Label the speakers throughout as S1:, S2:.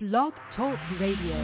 S1: Blog Talk Radio.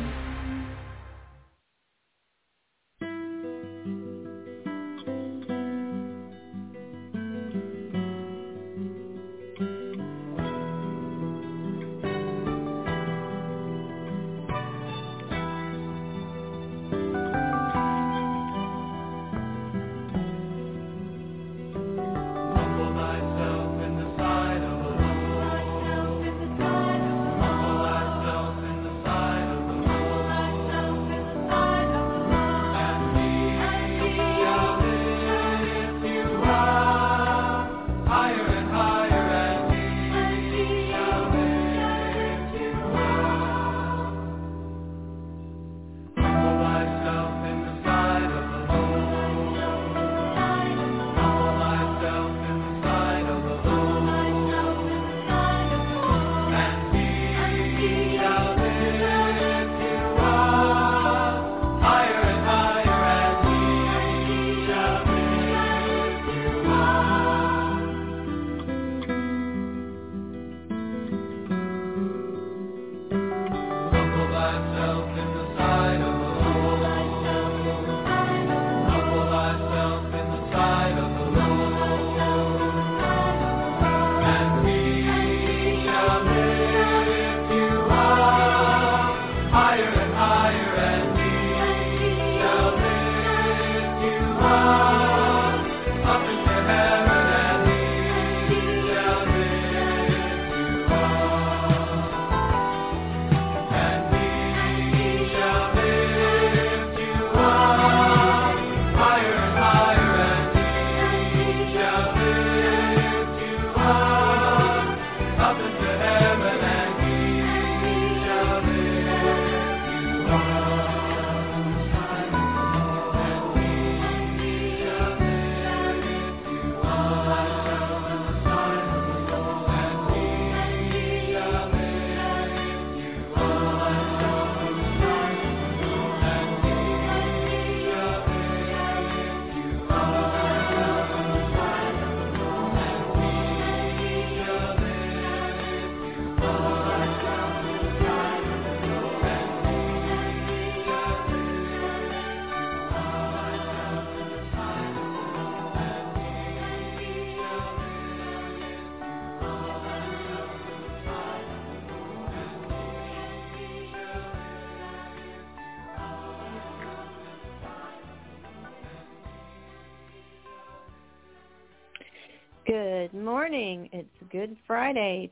S2: Good morning. It's Good Friday,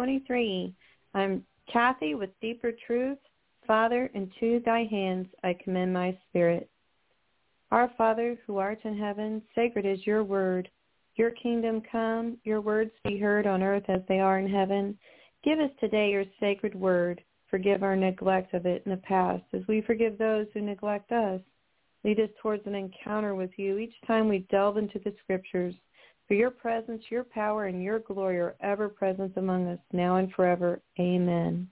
S2: 2023. I'm Kathy with Deeper Truth. Father, into thy hands I commend my spirit. Our Father, who art in heaven, sacred is your word. Your kingdom come, your words be heard on earth as they are in heaven. Give us today your sacred word. Forgive our neglect of it in the past, as we forgive those who neglect us. Lead us towards an encounter with you each time we delve into the scriptures. For your presence, your power, and your glory are ever present among us, now and forever. Amen.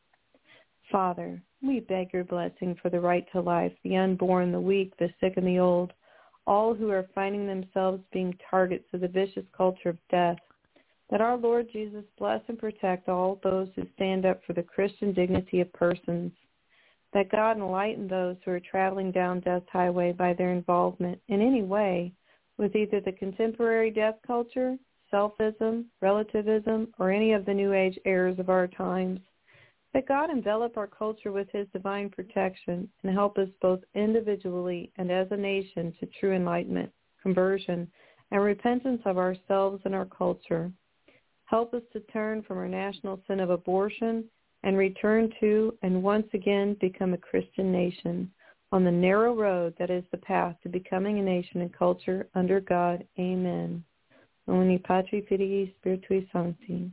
S2: Father, we beg your blessing for the right to life, the unborn, the weak, the sick, and the old, all who are finding themselves being targets of the vicious culture of death. That our Lord Jesus bless and protect all those who stand up for the Christian dignity of persons. That God enlighten those who are traveling down death's highway by their involvement in any way with either the contemporary death culture, selfism, relativism, or any of the New Age errors of our times. That God envelop our culture with his divine protection and help us both individually and as a nation to true enlightenment, conversion, and repentance of ourselves and our culture. Help us to turn from our national sin of abortion and return to and once again become a Christian nation on the narrow road that is the path to becoming a nation and culture under God. Amen. Omni Patri Filii Spiritui Sancti.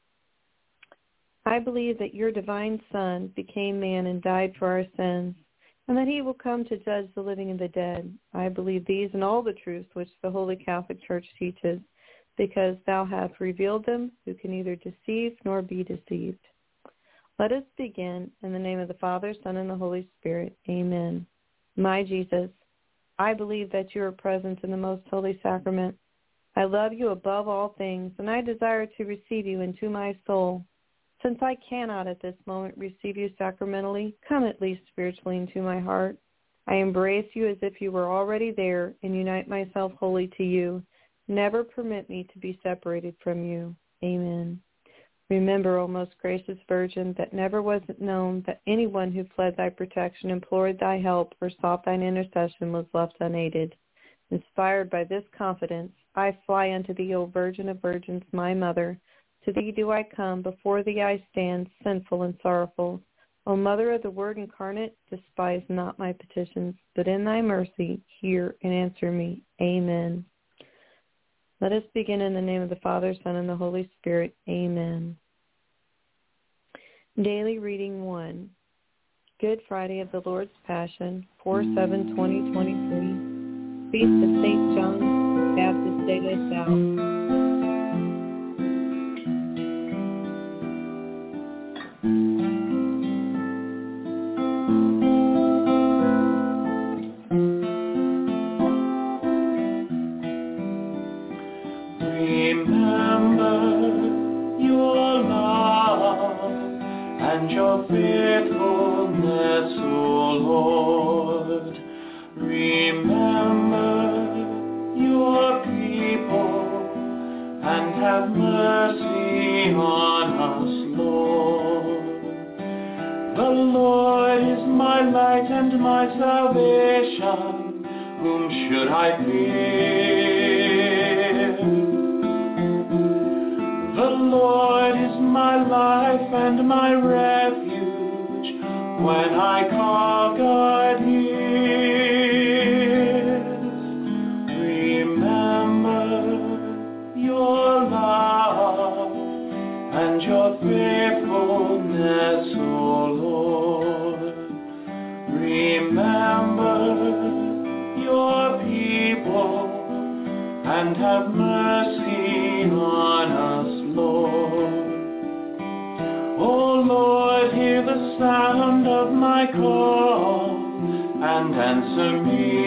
S2: I believe that your divine Son became man and died for our sins, and that he will come to judge the living and the dead. I believe these and all the truths which the Holy Catholic Church teaches, because thou hast revealed them, who can neither deceive nor be deceived. Let us begin in the name of the Father, Son, and the Holy Spirit. Amen. My Jesus, I believe that you are present in the most holy sacrament. I love you above all things, and I desire to receive you into my soul. Since I cannot at this moment receive you sacramentally, come at least spiritually into my heart. I embrace you as if you were already there and unite myself wholly to you. Never permit me to be separated from you. Amen. Remember, O most gracious Virgin, that never was it known that anyone who fled thy protection, implored thy help, or sought thine intercession was left unaided. Inspired by this confidence, I fly unto thee, O Virgin of Virgins, my Mother. To thee do I come, before thee I stand, sinful and sorrowful. O Mother of the Word incarnate, despise not my petitions, but in thy mercy hear and answer me. Amen. Let us begin in the name of the Father, Son, and the Holy Spirit. Amen. Daily Reading 1. Good Friday of the Lord's Passion, 4/7/2023. Feast of St. John Baptist de la Salle.
S1: And your faithfulness, O Lord. Remember your people and have mercy on us, Lord. The Lord is my light and my salvation. Whom should I fear? The Lord is my life and my refuge. When I call, God hears. Remember your love and your faithfulness, O Lord. Remember your people and have mercy on us, Lord. O Lord, hear the sound of my call and answer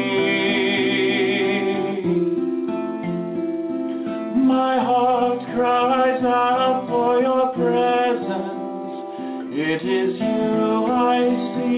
S1: me. My heart cries out for your presence. It is you I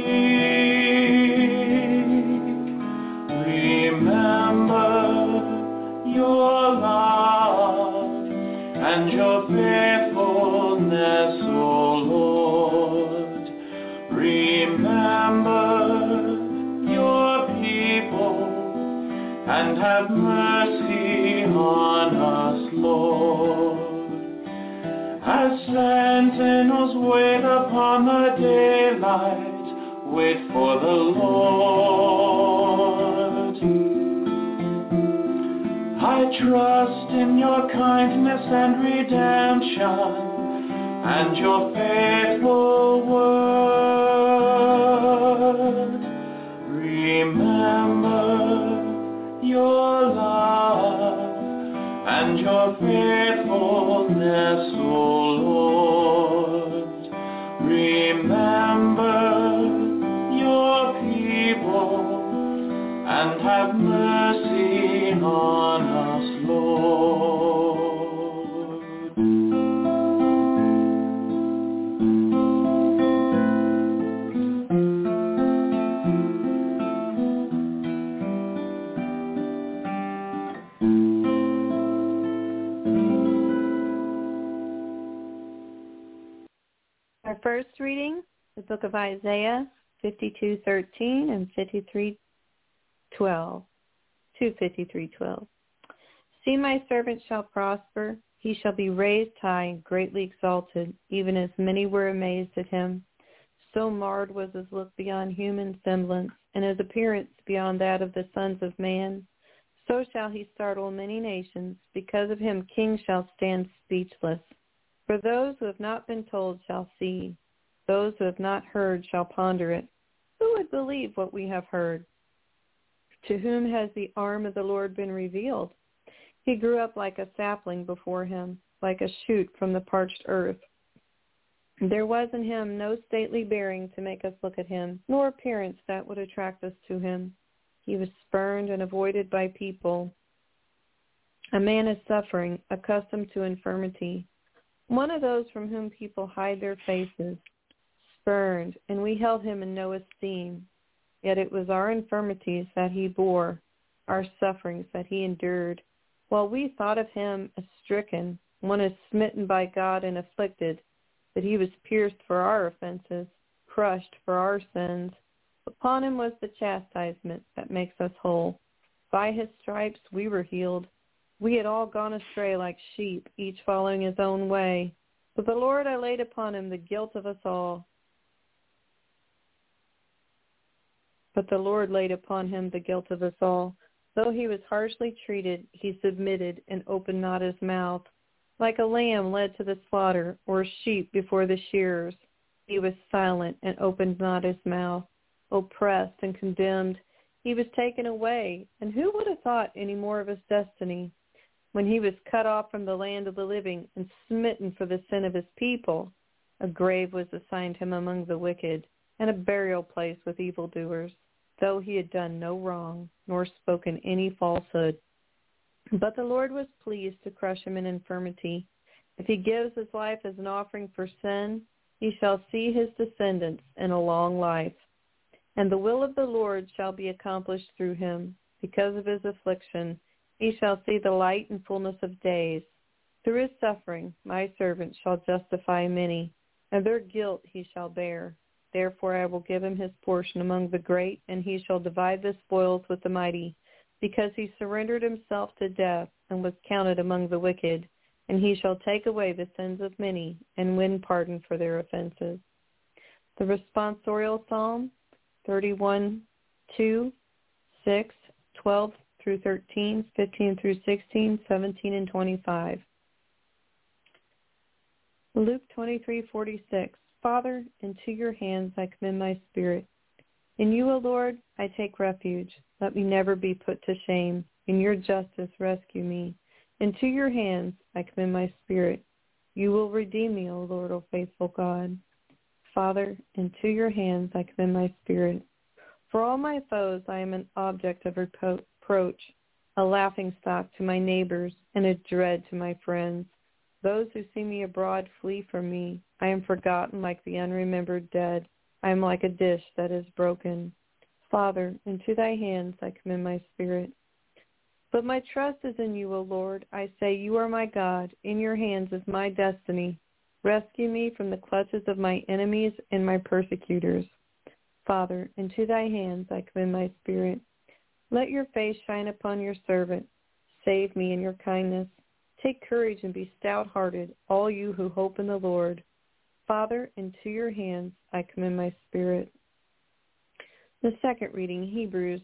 S1: seek. Remember your love and your faithfulness, O Lord. Remember your people and have mercy on us, Lord. As sentinels wait upon the daylight, wait for the Lord. I trust in your kindness and redemption and your faithful word. Remember your love and your faithfulness, O Lord. Remember your people and have mercy on us, Lord.
S2: Our first reading, the book of Isaiah 52:13 and 53:12. 2:53:12. See, my servant shall prosper. He shall be raised high and greatly exalted, even as many were amazed at him. So marred was his look beyond human semblance, and his appearance beyond that of the sons of man. So shall he startle many nations. Because of him kings shall stand speechless. For those who have not been told shall see. Those who have not heard shall ponder it. Who would believe what we have heard? To whom has the arm of the Lord been revealed? He grew up like a sapling before him, like a shoot from the parched earth. There was in him no stately bearing to make us look at him, nor appearance that would attract us to him. He was spurned and avoided by people, a man of suffering, accustomed to infirmity. one of those from whom people hide their faces, spurned, and we held him in no esteem. Yet it was our infirmities that he bore, our sufferings that he endured, while we thought of him as stricken, one as smitten by God and afflicted, that he was pierced for our offenses, crushed for our sins. Upon him was the chastisement that makes us whole. By his stripes we were healed. We had all gone astray like sheep, each following his own way. But the Lord I laid upon him the guilt of us all. But the Lord laid upon him the guilt of us all. Though he was harshly treated, he submitted and opened not his mouth. Like a lamb led to the slaughter, or a sheep before the shearers, he was silent and opened not his mouth. Oppressed and condemned, he was taken away. And who would have thought any more of his destiny? When he was cut off from the land of the living and smitten for the sin of his people, a grave was assigned him among the wicked, and a burial place with evildoers, though he had done no wrong, nor spoken any falsehood. But the Lord was pleased to crush him in infirmity. If he gives his life as an offering for sin, he shall see his descendants in a long life. And the will of the Lord shall be accomplished through him. Because of his affliction, he shall see the light and fullness of days. Through his suffering, my servant shall justify many, and their guilt he shall bear. Therefore I will give him his portion among the great, and he shall divide the spoils with the mighty, because he surrendered himself to death and was counted among the wicked. And he shall take away the sins of many and win pardon for their offenses. The responsorial psalm, 31, 2, 6, 12 through 13, 15 through 16, 17, and 25. Luke 23:46. Father, into your hands I commend my spirit. In you, O Lord, I take refuge. Let me never be put to shame. In your justice rescue me. Into your hands I commend my spirit. You will redeem me, O Lord, O faithful God. Father, into your hands I commend my spirit. For all my foes I am an object of reproach, a laughingstock to my neighbors, and a dread to my friends. Those who see me abroad flee from me. I am forgotten like the unremembered dead. I am like a dish that is broken. Father, into thy hands I commend my spirit. But my trust is in you, O Lord. I say, you are my God. In your hands is my destiny. Rescue me from the clutches of my enemies and my persecutors. Father, into thy hands I commend my spirit. Let your face shine upon your servant. Save me in your kindness. Take courage and be stout-hearted, all you who hope in the Lord. Father, into your hands I commend my spirit. The second reading, Hebrews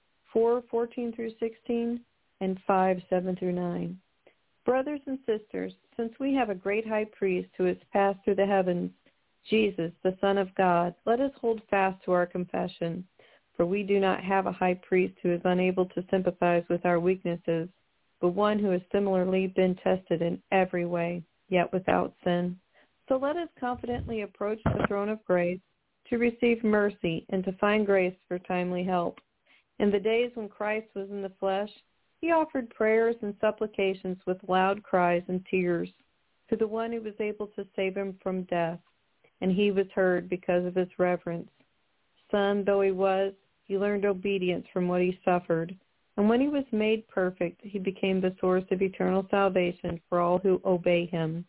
S2: 4:14 through 16 and 5:7 through 9. Brothers and sisters, since we have a great high priest who has passed through the heavens, Jesus, the Son of God, let us hold fast to our confession. For we do not have a high priest who is unable to sympathize with our weaknesses, but one who has similarly been tested in every way, yet without sin. So let us confidently approach the throne of grace to receive mercy and to find grace for timely help. In the days when Christ was in the flesh, he offered prayers and supplications with loud cries and tears to the one who was able to save him from death, and he was heard because of his reverence. Son though he was, he learned obedience from what he suffered, and when he was made perfect, he became the source of eternal salvation for all who obey him.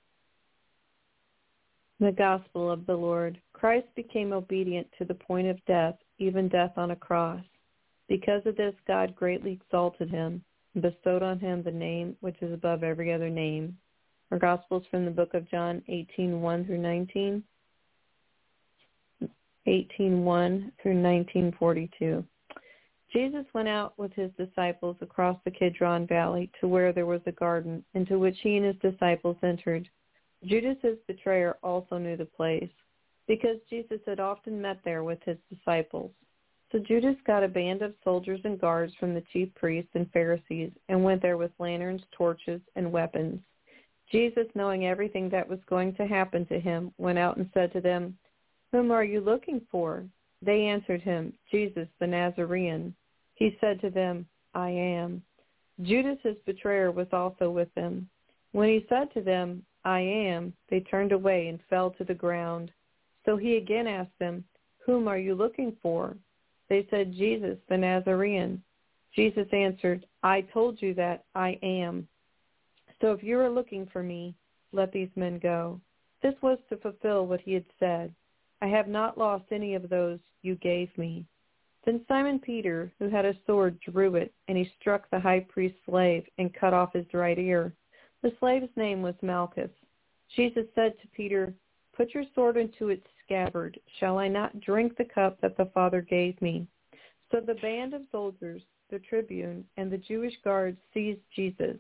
S2: The Gospel of the Lord. Christ became obedient to the point of death, even death on a cross. Because of this, God greatly exalted him and bestowed on him the name which is above every other name. Our Gospel is from the book of John 18:1 through 19, 18:1 through 19:42. Jesus went out with his disciples across the Kidron Valley to where there was a garden, into which he and his disciples entered. Judas, his betrayer, also knew the place, because Jesus had often met there with his disciples. So Judas got a band of soldiers and guards from the chief priests and Pharisees and went there with lanterns, torches, and weapons. Jesus, knowing everything that was going to happen to him, went out and said to them, "Whom are you looking for?" They answered him, "Jesus the Nazarene." He said to them, "I am." Judas, his betrayer, was also with them. When he said to them, I am, they turned away and fell to the ground. So he again asked them, Whom are you looking for? They said, Jesus, the Nazarene. Jesus answered, I told you that I am. So if you are looking for me, let these men go. This was to fulfill what he had said. I have not lost any of those you gave me. Then Simon Peter, who had a sword, drew it, and he struck the high priest's slave and cut off his right ear. The slave's name was Malchus. Jesus said to Peter, Put your sword into its scabbard. Shall I not drink the cup that the Father gave me? So the band of soldiers, the tribune, and the Jewish guards seized Jesus.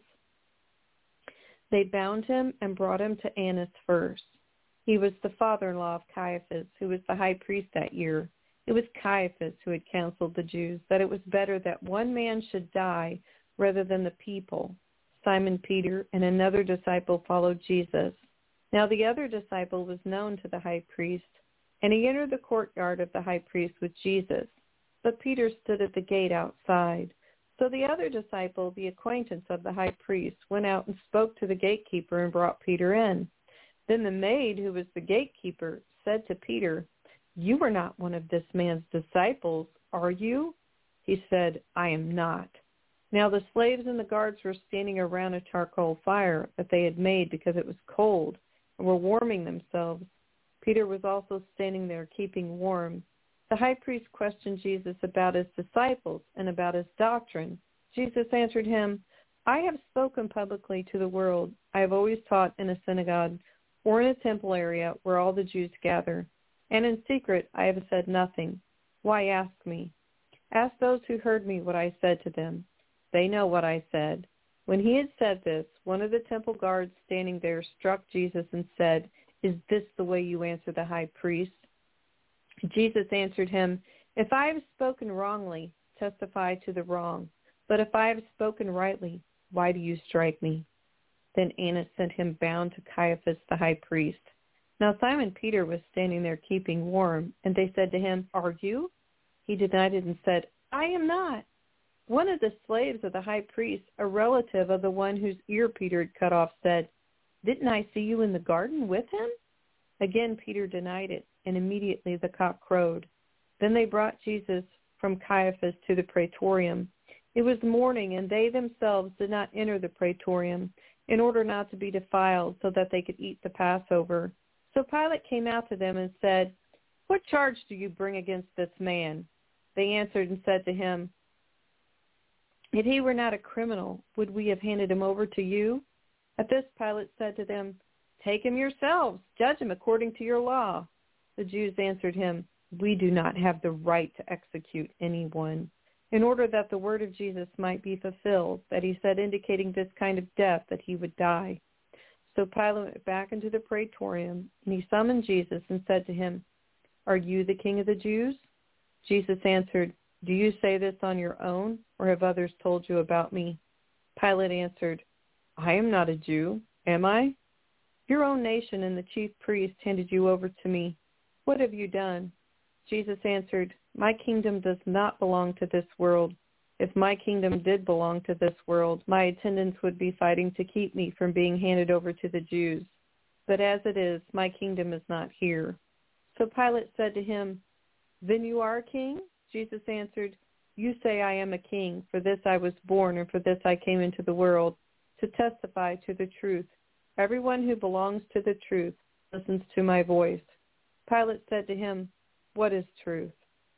S2: They bound him and brought him to Annas first. He was the father-in-law of Caiaphas, who was the high priest that year. It was Caiaphas who had counseled the Jews that it was better that one man should die rather than the people. Simon Peter and another disciple followed Jesus. Now the other disciple was known to the high priest, and he entered the courtyard of the high priest with Jesus. But Peter stood at the gate outside. So the other disciple, the acquaintance of the high priest, went out and spoke to the gatekeeper and brought Peter in. Then the maid, who was the gatekeeper, said to Peter, You are not one of this man's disciples, are you? He said, I am not. Now the slaves and the guards were standing around a charcoal fire that they had made because it was cold, and were warming themselves. Peter was also standing there keeping warm. The high priest questioned Jesus about his disciples and about his doctrine. Jesus answered him, I have spoken publicly to the world. I have always taught in a synagogue or in a temple area where all the Jews gather. And in secret I have said nothing. Why ask me? Ask those who heard me what I said to them. They know what I said. When he had said this, one of the temple guards standing there struck Jesus and said, Is this the way you answer the high priest? Jesus answered him, If I have spoken wrongly, testify to the wrong. But if I have spoken rightly, why do you strike me? Then Annas sent him bound to Caiaphas the high priest. Now Simon Peter was standing there keeping warm, and they said to him, Are you? He denied it and said, I am not. One of the slaves of the high priest, a relative of the one whose ear Peter had cut off, said, Didn't I see you in the garden with him? Again Peter denied it, and immediately the cock crowed. Then they brought Jesus from Caiaphas to the praetorium. It was morning, and they themselves did not enter the praetorium, in order not to be defiled, so that they could eat the Passover. So Pilate came out to them and said, What charge do you bring against this man? They answered and said to him, If he were not a criminal, would we have handed him over to you? At this Pilate said to them, Take him yourselves, judge him according to your law. The Jews answered him, We do not have the right to execute anyone, in order that the word of Jesus might be fulfilled, that he said, indicating this kind of death, that he would die. So Pilate went back into the praetorium, and he summoned Jesus and said to him, Are you the king of the Jews? Jesus answered, Do you say this on your own, or have others told you about me? Pilate answered, I am not a Jew, am I? Your own nation and the chief priest handed you over to me. What have you done? Jesus answered, My kingdom does not belong to this world. If my kingdom did belong to this world, my attendants would be fighting to keep me from being handed over to the Jews. But as it is, my kingdom is not here. So Pilate said to him, Then you are a king? Jesus answered, You say I am a king. For this I was born, and for this I came into the world, to testify to the truth. Everyone who belongs to the truth listens to my voice. Pilate said to him, What is truth?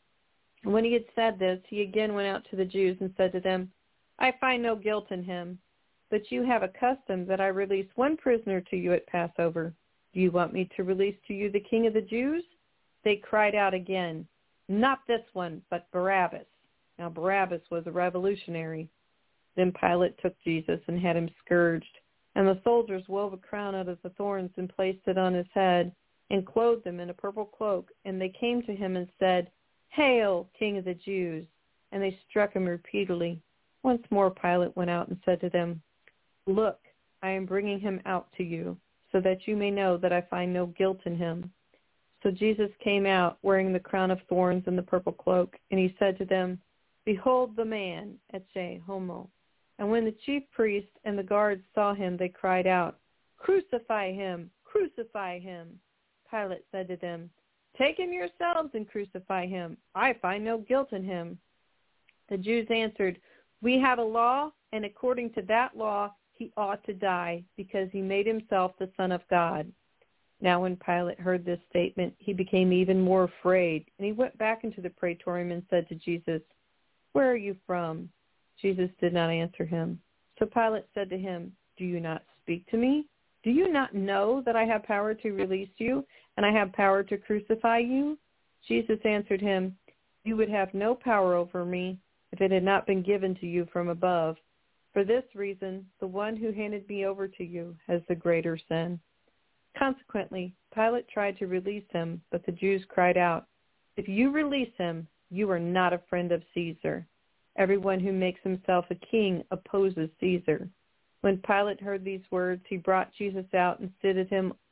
S2: And when he had said this, he again went out to the Jews and said to them, I find no guilt in him, but you have a custom that I release one prisoner to you at Passover. Do you want me to release to you the king of the Jews? They cried out again, Not this one, but Barabbas. Now Barabbas was a revolutionary. Then Pilate took Jesus and had him scourged, and the soldiers wove a crown out of the thorns and placed it on his head, and clothed him in a purple cloak. And they came to him and said, Hail, King of the Jews! And they struck him repeatedly. Once more Pilate went out and said to them, Look, I am bringing him out to you, so that you may know that I find no guilt in him. So Jesus came out, wearing the crown of thorns and the purple cloak, and he said to them, Behold the man, ecce homo. And when the chief priests and the guards saw him, they cried out, "Crucify him! Crucify him!" Pilate said to them, "Take him yourselves and crucify him. I find no guilt in him." The Jews answered, "We have a law, and according to that law he ought to die, because he made himself the Son of God." Now when Pilate heard this statement, he became even more afraid, and he went back into the praetorium and said to Jesus, "Where are you from?" Jesus did not answer him. So Pilate said to him, "Do you not speak to me? Do you not know that I have power to release you, and I have power to crucify you?" Jesus answered him, "You would have no power over me if it had not been given to you from above. For this reason, the one who handed me over to you has the greater sin." Consequently, Pilate tried to release him, but the Jews cried out, "If you release him, you are not a friend of Caesar. Everyone who makes himself a king opposes Caesar." When Pilate heard these words, he brought Jesus out and seated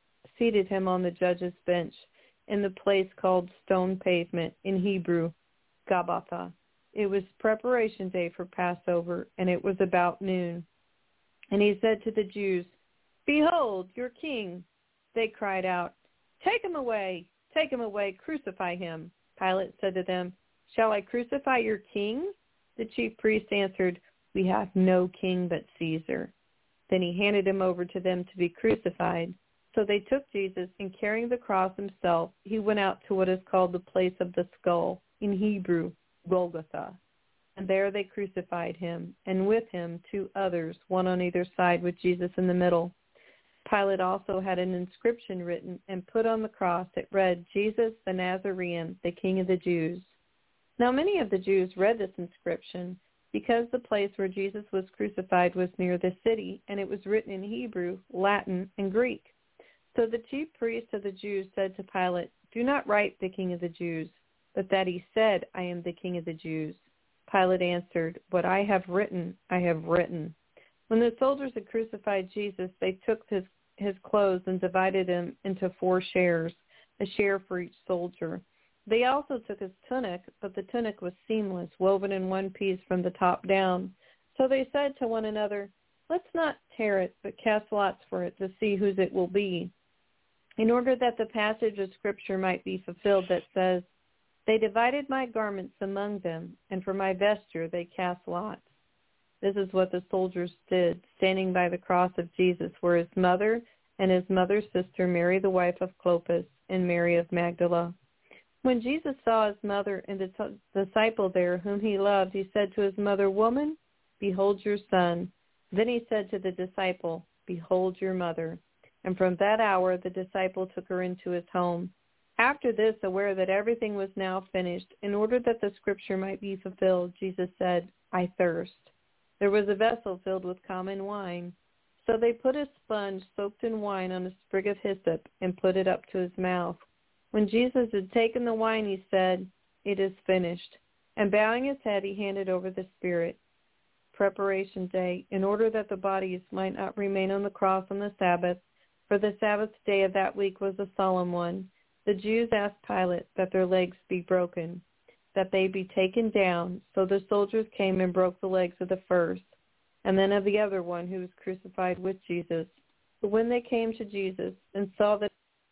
S2: him on the judge's bench in the place called Stone Pavement, in Hebrew, Gabbatha. It was preparation day for Passover, and it was about noon. And he said to the Jews, "Behold, your king." They cried out, take him away, crucify him." Pilate said to them, "Shall I crucify your king?" The chief priests answered, "We have no king but Caesar." Then he handed him over to them to be crucified. So they took Jesus, and carrying the cross himself, he went out to what is called the place of the skull, in Hebrew, Golgotha. And there they crucified him, and with him 2 others, one on either side, with Jesus in the middle. Pilate also had an inscription written and put on the cross. It read, "Jesus the Nazarene, the King of the Jews." Now many of the Jews read this inscription, because the place where Jesus was crucified was near the city, and it was written in Hebrew, Latin, and Greek. So the chief priests of the Jews said to Pilate, "Do not write the King of the Jews, but that he said, 'I am the King of the Jews.'" Pilate answered, "What I have written, I have written." When the soldiers had crucified Jesus, they took his clothes and divided him into 4 shares, a share for each soldier. They also took his tunic, but the tunic was seamless, woven in one piece from the top down. So they said to one another, "Let's not tear it, but cast lots for it to see whose it will be," in order that the passage of Scripture might be fulfilled that says, "They divided my garments among them, and for my vesture they cast lots." This is what the soldiers did. Standing by the cross of Jesus were his mother and his mother's sister, Mary the wife of Clopas, and Mary of Magdala. When Jesus saw his mother and the disciple there whom he loved, he said to his mother, "Woman, behold your son." Then he said to the disciple, "Behold your mother." And from that hour the disciple took her into his home. After this, aware that everything was now finished, in order that the Scripture might be fulfilled, Jesus said, "I thirst." There was a vessel filled with common wine. So they put a sponge soaked in wine on a sprig of hyssop and put it up to his mouth. When Jesus had taken the wine, he said, "It is finished." And bowing his head, he handed over the Spirit. Preparation Day, in order that the bodies might not remain on the cross on the Sabbath, for the Sabbath day of that week was a solemn one, the Jews asked Pilate that their legs be broken, that they be taken down. So the soldiers came and broke the legs of the first, and then of the other one who was crucified with Jesus. But when they came to Jesus and saw that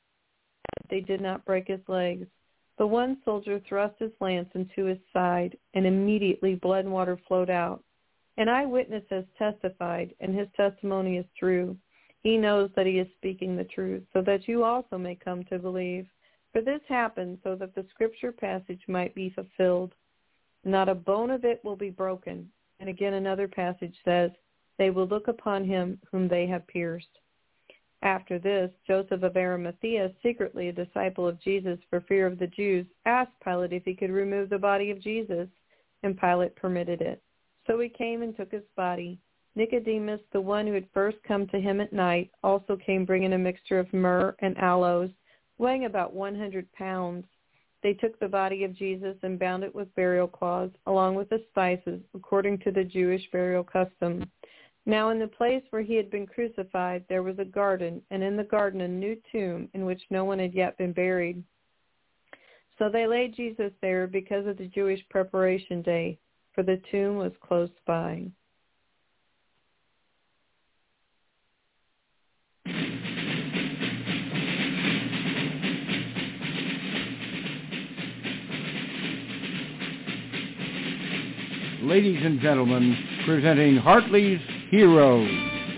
S2: they did not break his legs, the one soldier thrust his lance into his side, and immediately blood and water flowed out. An eyewitness has testified, and his testimony is true. He knows that he is speaking the truth, so that you also may come to believe. For this happened so that the Scripture passage might be fulfilled. Not a bone of it will be broken. And again another passage says, "They will look upon him whom they have pierced." After this, Joseph of Arimathea, secretly a disciple of Jesus for fear of the Jews, asked Pilate if he could remove the body of Jesus, and Pilate permitted it. So he came and took his body. Nicodemus, the one who had first come to him at night, also came bringing a mixture of myrrh and aloes, weighing about 100 pounds. They took the body of Jesus and bound it with burial cloths, along with the spices, according to the Jewish burial custom. Now in the place where he had been crucified there was a garden, and in the garden a new tomb in which no one had yet been buried. So they laid Jesus there because of the Jewish preparation day, for the tomb was close by.
S3: ladies and gentlemen, presenting Hartley's Heroes.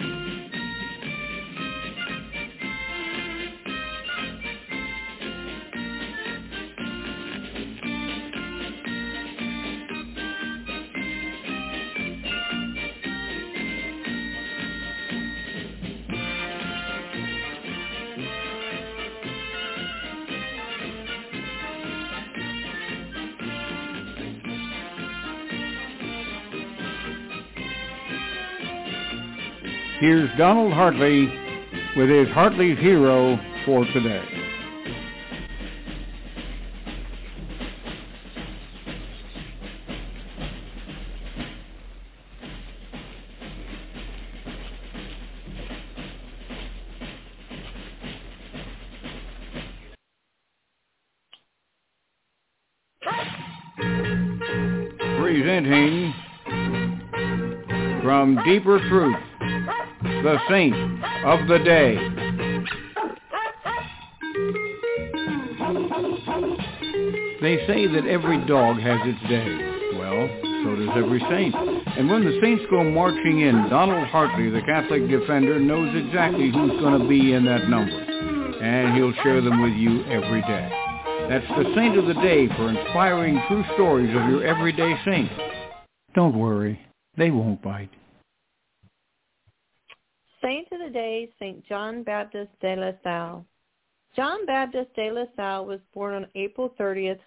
S3: Here's Donald Hartley with his Hartley's Hero for today. Presenting From Deeper Truth, the Saint of the Day. They say that every dog has its day. Well, so does every saint. And when the saints go marching in, Donald Hartley, the Catholic defender, knows exactly who's going to be in that number. And he'll share them with you every day. That's the Saint of the Day for inspiring true stories of your everyday saint. Don't worry, they won't bite.
S2: Saint of the Day, St. John Baptist de La Salle. John Baptist de La Salle was born on April 30th,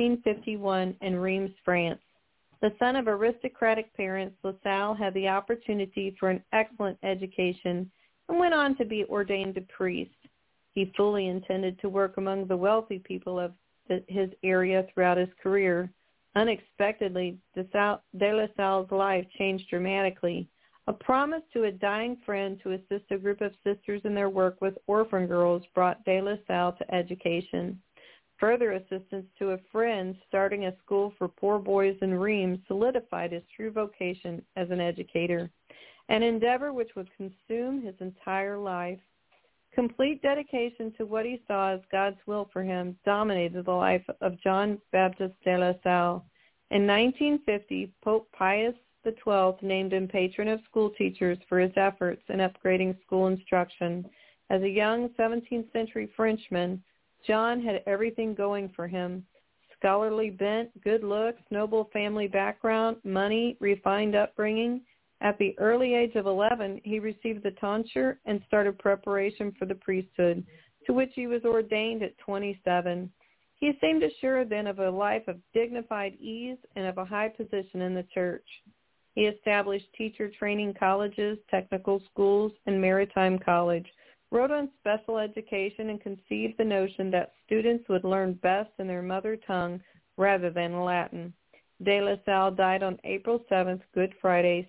S2: 1651 in Reims, France. The son of aristocratic parents, La Salle had the opportunity for an excellent education and went on to be ordained a priest. He fully intended to work among the wealthy people of his area throughout his career. Unexpectedly, de La Salle's life changed dramatically. A promise to a dying friend to assist a group of sisters in their work with orphan girls brought de La Salle to education. Further assistance to a friend starting a school for poor boys in Reims solidified his true vocation as an educator, an endeavor which would consume his entire life. Complete dedication to what he saw as God's will for him dominated the life of John Baptist de La Salle. In 1950, Pope Pius XII named him patron of school teachers for his efforts in upgrading school instruction. As a young 17th century Frenchman, John had everything going for him. Scholarly bent, good looks, noble family background, money, refined upbringing. At the early age of 11, he received the tonsure and started preparation for the priesthood, to which he was ordained at 27. He seemed assured then of a life of dignified ease and of a high position in the church. He established teacher training colleges, technical schools, and maritime college, wrote on special education, and conceived the notion that students would learn best in their mother tongue rather than Latin. De La Salle died on April 7th, Good Friday,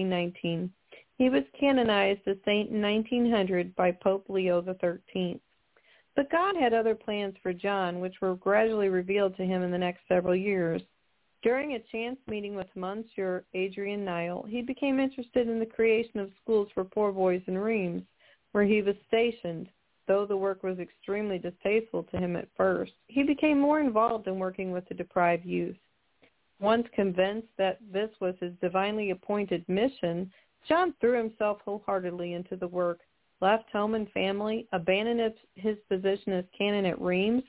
S2: 1719. He was canonized a saint in 1900 by Pope Leo XIII. But God had other plans for John, which were gradually revealed to him in the next several years. During a chance meeting with Monsieur Adrien Niel, he became interested in the creation of schools for poor boys in Reims, where he was stationed. Though the work was extremely distasteful to him at first, he became more involved in working with the deprived youth. Once convinced that this was his divinely appointed mission, John threw himself wholeheartedly into the work, left home and family, abandoned his position as canon at Reims,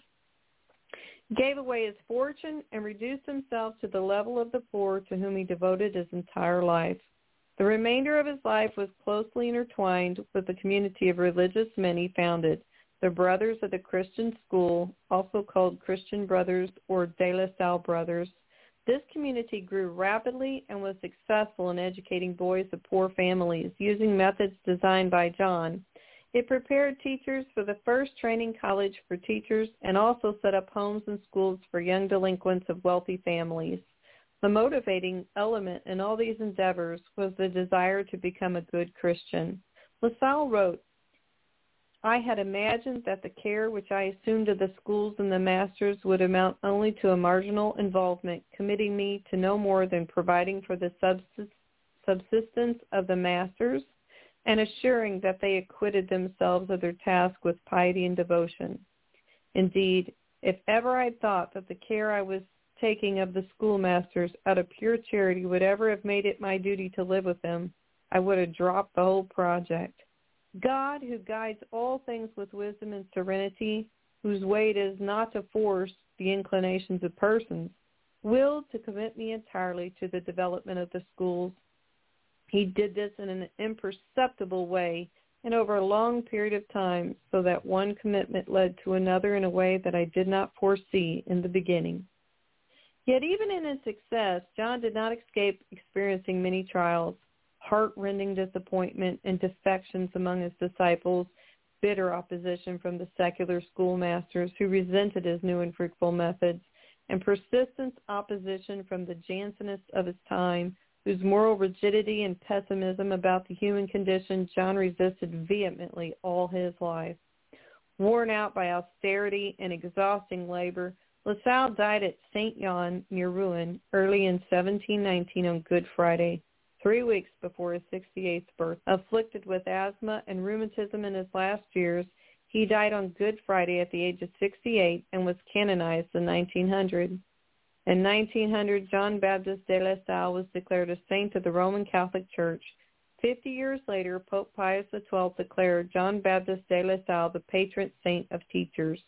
S2: gave away his fortune, and reduced himself to the level of the poor, to whom he devoted his entire life. The remainder of his life was closely intertwined with the community of religious men he founded, the Brothers of the Christian School, also called Christian Brothers or De La Salle Brothers. This community grew rapidly and was successful in educating boys of poor families using methods designed by John. It prepared teachers for the first training college for teachers and also set up homes and schools for young delinquents of wealthy families. The motivating element in all these endeavors was the desire to become a good Christian. La Salle wrote, "I had imagined that the care which I assumed of the schools and the masters would amount only to a marginal involvement, committing me to no more than providing for the subsistence of the masters and assuring that they acquitted themselves of their task with piety and devotion. Indeed, if ever I thought that the care I was taking of the schoolmasters out of pure charity would ever have made it my duty to live with them, I would have dropped the whole project. God, who guides all things with wisdom and serenity, whose way it is not to force the inclinations of persons, willed to commit me entirely to the development of the schools. He did this in an imperceptible way and over a long period of time, so that one commitment led to another in a way that I did not foresee in the beginning. Yet even in his success, John did not escape experiencing many trials, heart-rending disappointment and defections among his disciples, bitter opposition from the secular schoolmasters who resented his new and fruitful methods, and persistent opposition from the Jansenists of his time, whose moral rigidity and pessimism about the human condition John resisted vehemently all his life. Worn out by austerity and exhausting labor, LaSalle died at St. Jan near Rouen early in 1719 on Good Friday, 3 weeks before his 68th birthday. Afflicted with asthma and rheumatism in his last years, he died on Good Friday at the age of 68 and was canonized in 1900. In 1900, John Baptist de La Salle was declared a saint of the Roman Catholic Church. 50 years later, Pope Pius XII declared John Baptist de La Salle the patron saint of teachers.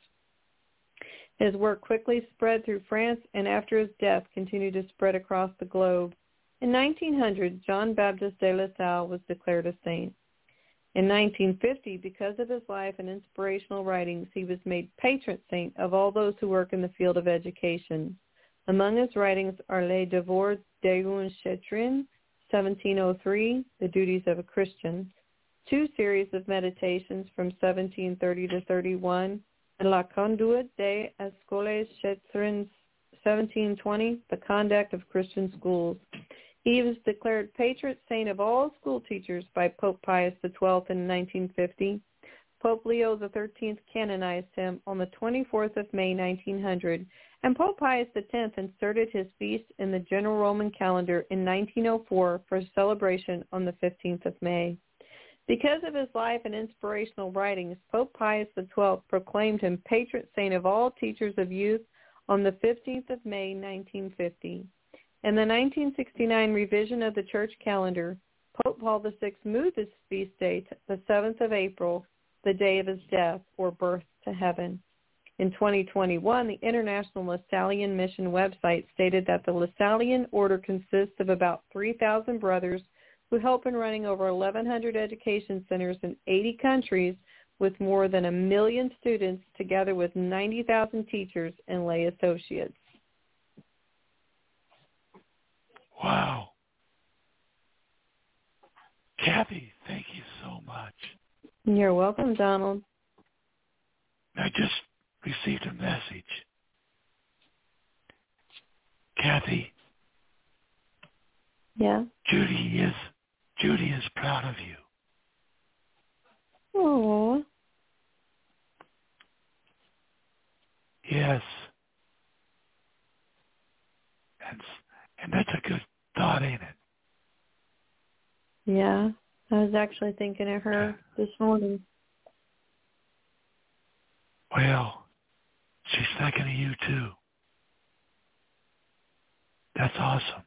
S2: His work quickly spread through France and after his death continued to spread across the globe. In 1900, John Baptist de La Salle was declared a saint. In 1950, because of his life and inspirational writings, he was made patron saint of all those who work in the field of education. Among his writings are Les Devoirs d'un Chrétien, 1703, The Duties of a Christian, 2 series of meditations from 1730 to 31, and La Conduite des Écoles Chrétiennes, 1720, The Conduct of Christian Schools. He was declared patron saint of all school teachers by Pope Pius XII in 1950. Pope Leo XIII canonized him on the 24th of May, 1900, and Pope Pius X inserted his feast in the general Roman calendar in 1904 for celebration on the 15th of May. Because of his life and inspirational writings, Pope Pius XII proclaimed him patron saint of all teachers of youth on the 15th of May, 1950. In the 1969 revision of the church calendar, Pope Paul VI moved his feast day to the 7th of April, the day of his death or birth to heaven. In 2021, the International Lasallian Mission website stated that the Lasallian Order consists of about 3,000 brothers who help in running over 1,100 education centers in 80 countries with more than 1 million students, together with 90,000 teachers and lay associates.
S4: Wow. Kathy, thank you so much.
S2: You're welcome, Donald.
S4: I just received a message. Kathy.
S2: Yeah?
S4: Judy is proud of you.
S2: Oh.
S4: Yes. And that's a good thought, ain't it?
S2: Yeah. I was actually thinking of her this morning.
S4: Well, she's thinking of you too. That's awesome.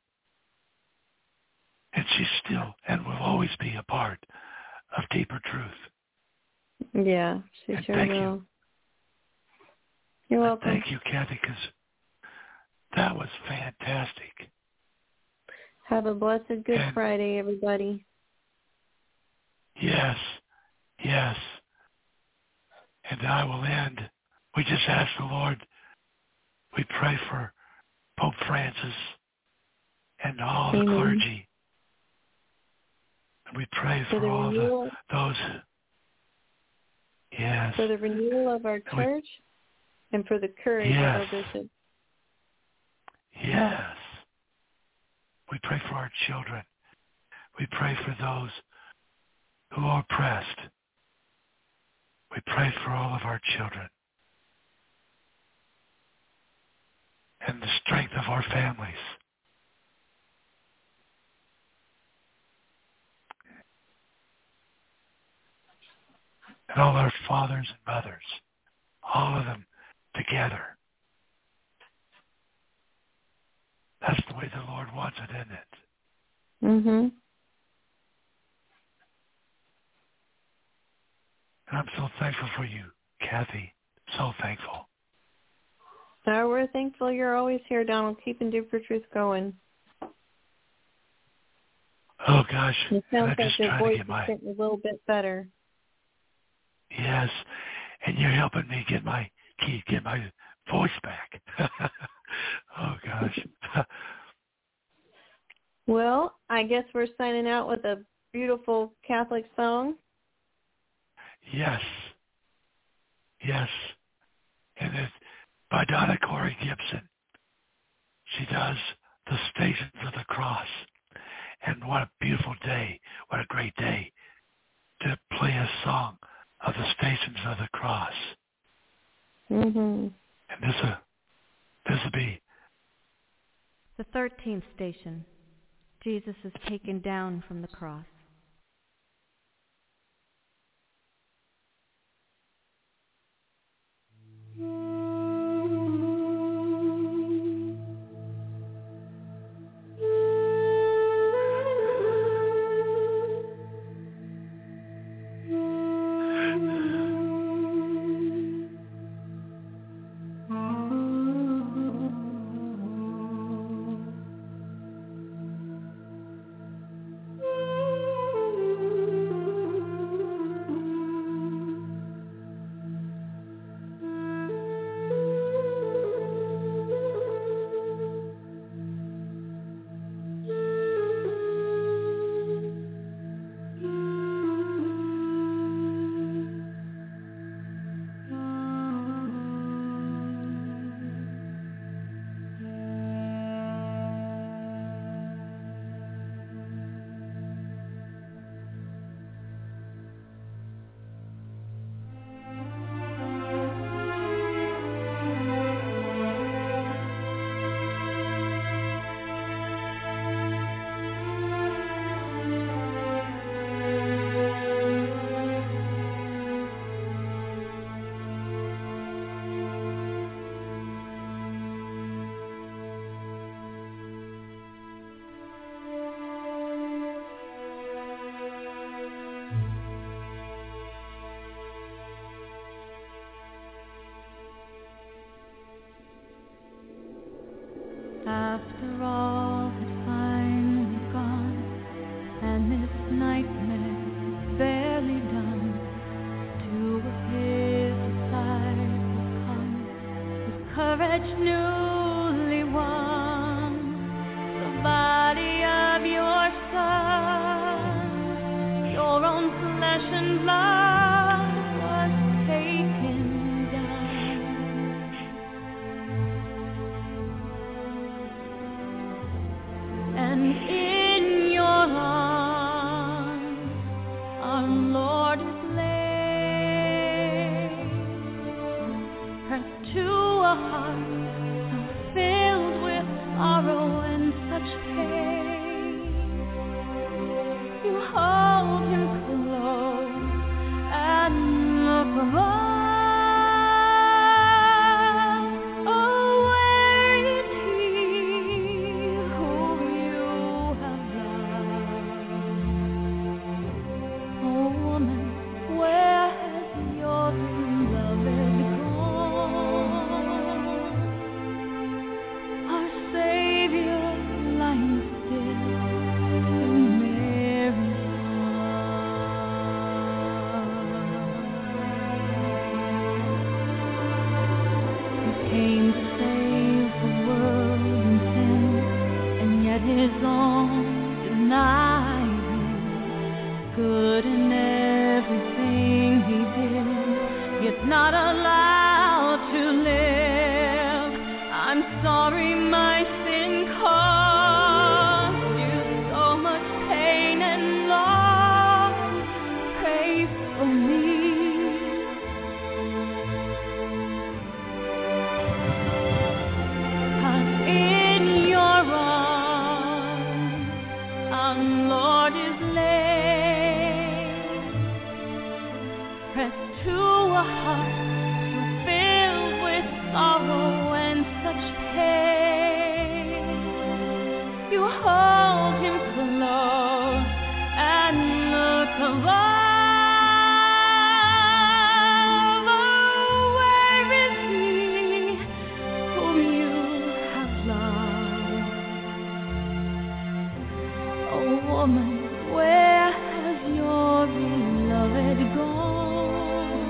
S4: And she's still and will always be a part of Deeper Truth.
S2: Yeah, she
S4: and
S2: sure
S4: thank
S2: will.
S4: You.
S2: You're welcome.
S4: Thank you, Kathy, because that was fantastic.
S2: Have a blessed Good Friday, everybody.
S4: Yes, yes. And I will end. We just ask the Lord, we pray for Pope Francis and all the clergy. And we pray for all those. Yes.
S2: For the renewal of our church and for the courage of our bishop.
S4: Yes. We pray for our children. We pray for those who are oppressed. We pray for all of our children and the strength of our families. And all our fathers and mothers, all of them together. That's the way the Lord wants it, isn't it?
S2: Mhm.
S4: And I'm so thankful for you, Kathy. So thankful.
S2: So we're thankful you're always here, Donald, keeping Deeper Truth going.
S4: Oh, gosh.
S2: It sounds
S4: I'm
S2: like
S4: just
S2: your
S4: trying to
S2: voice
S4: get
S2: is
S4: my...
S2: getting a little bit better.
S4: Yes. And you're helping me get my voice back. Oh, gosh.
S2: Well, I guess we're signing out with a beautiful Catholic song.
S4: Yes. Yes. And it's by Donna Corey Gibson. She does the Stations of the Cross. And what a beautiful day. What a great day to play a song of the Stations of the Cross.
S2: Mhm.
S4: And this will be
S5: the 13th station. Jesus is taken down from the cross. After all had finally gone, and this nightmare barely done, two of his disciples come, with courage newly won. The body of your son, your own flesh and blood, was taken down. And in your arms, our Lord is laid, pressed to a heart so filled with sorrow and such pain. You hold him close and look above. Not allowed to live. I'm sorry my sin caused you so much pain and loss. Pray for me. 'Cause in your arms our Lord is laid, pressed to a heart so filled with sorrow and such pain. of all, oh, where is he whom you have loved? Oh, woman, where has your beloved gone?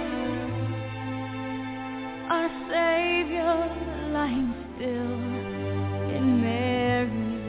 S5: Our Savior lying still in Mary's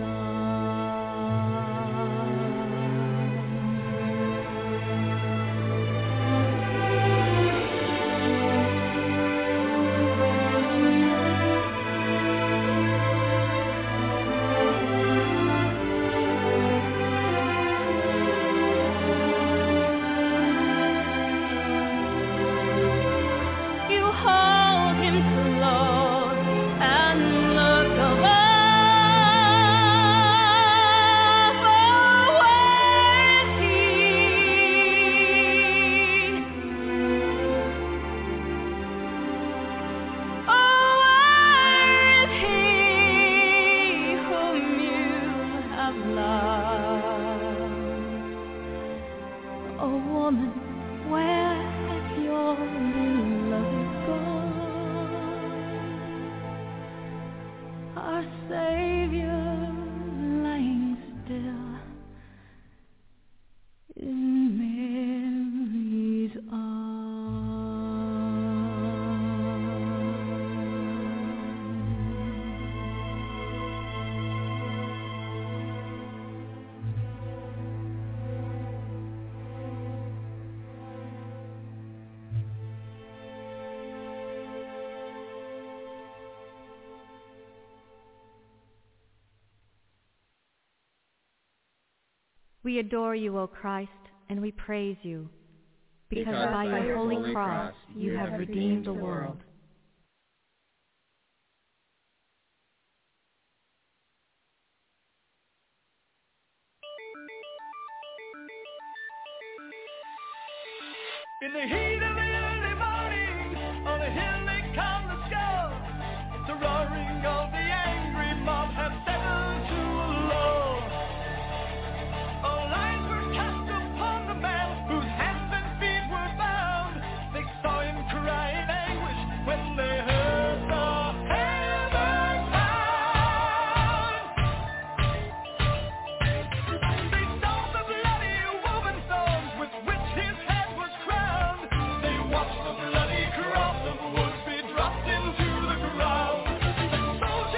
S5: We adore you, O Christ, and we praise you, because by your holy cross you have redeemed the world.
S6: In the heat of the early morning, on a hill they come the scout. The roaring of the angry mob have settled to a lull. All eyes were cast upon the man whose hands and feet were bound. They saw him cry in anguish when they heard the heaven sound. They saw the bloody woven thorns with which his head was crowned. They watched the bloody cross of wood be dropped into the ground. The soldiers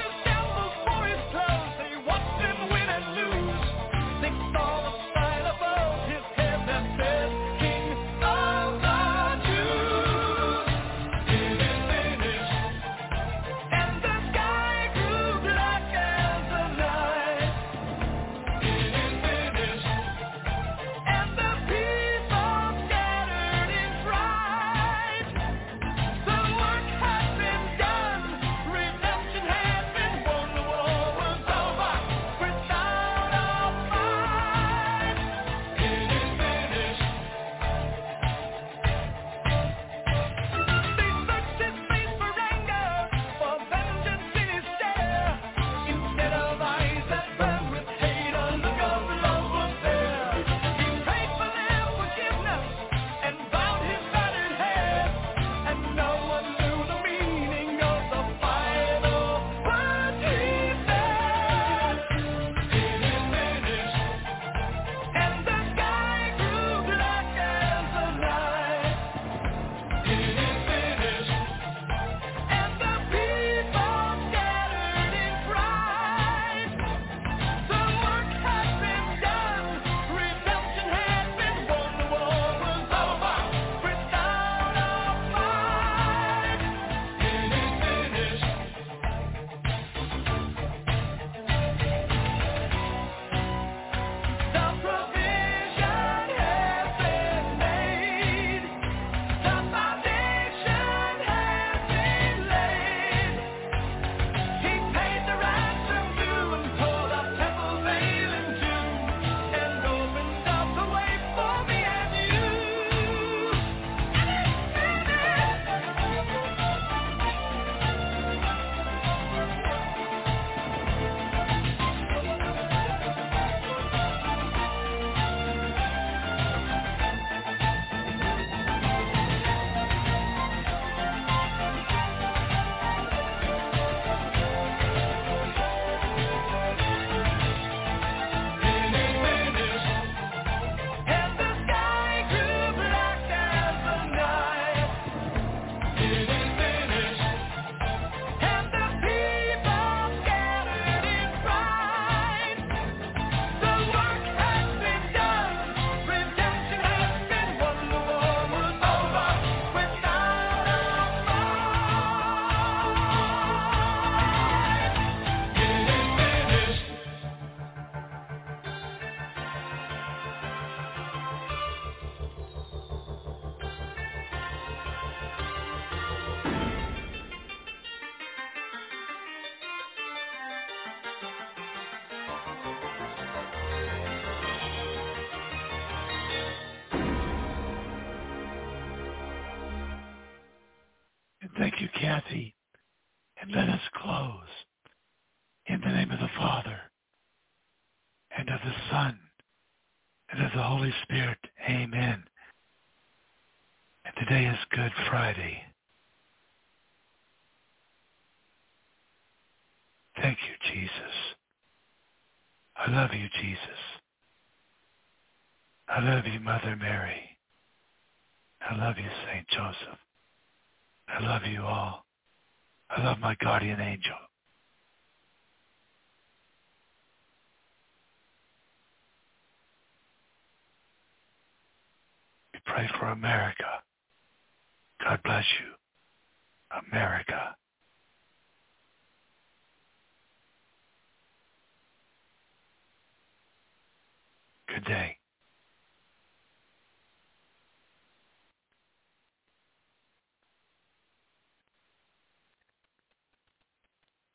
S4: Thank you, Kathy. And let us close in the name of the Father, and of the Son, and of the Holy Spirit. Amen. And today is Good Friday. Thank you, Jesus. I love you, Jesus. I love you, Mother Mary. I love you, Saint Joseph. I love you all. I love my guardian angel. We pray for America. God bless you, America. Good day.